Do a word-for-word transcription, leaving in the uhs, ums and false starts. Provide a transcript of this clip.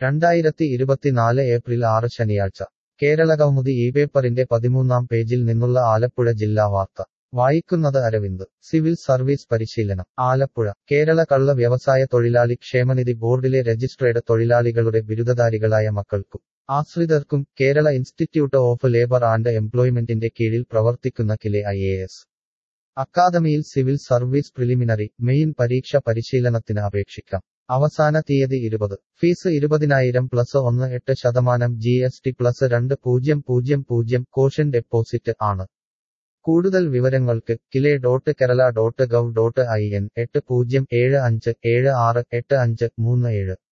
രണ്ടായിരത്തി ഇരുപത്തിനാല് ഏപ്രിൽ ആറ് ശനിയാഴ്ച കേരളകൗമുദി ഈ പേപ്പറിന്റെ പതിമൂന്നാം പേജിൽ നിന്നുള്ള ആലപ്പുഴ ജില്ലാ വാർത്ത വായിക്കുന്നത് അരവിന്ദ് സിവിൽ സർവീസ് പരിശീലനം ആലപ്പുഴ കേരള കള്ള വ്യവസായ തൊഴിലാളി ക്ഷേമനിധി ബോർഡിലെ രജിസ്ട്രേഡ് തൊഴിലാളികളുടെ ബിരുദധാരികളായ മക്കൾക്കും ആശ്രിതർക്കും Kerala institute of labour and എംപ്ലോയ്മെന്റിന്റെ കീഴിൽ പ്രവർത്തിക്കുന്ന കിലെ ഐ എ എസ് അക്കാദമിയിൽ സിവിൽ സർവീസ് പ്രിലിമിനറി മെയിൻ പരീക്ഷ പരിശീലനത്തിന് അപേക്ഷിക്കാം അവസാന തീയതി ഇരുപത് ഫീസ് ഇരുപതിനായിരം പ്ലസ് ഒന്ന് എട്ട് ശതമാനം ജി എസ് ടി പ്ലസ് രണ്ട് പൂജ്യം പൂജ്യം പൂജ്യം കോഷൻ ഡെപ്പോസിറ്റ് ആണ് കൂടുതൽ വിവരങ്ങൾക്ക് KILE dot Kerala dot gov dot I N എട്ട് പൂജ്യം ഏഴ് അഞ്ച് ഏഴ് ആറ് എട്ട് അഞ്ച് മൂന്ന് ഏഴ്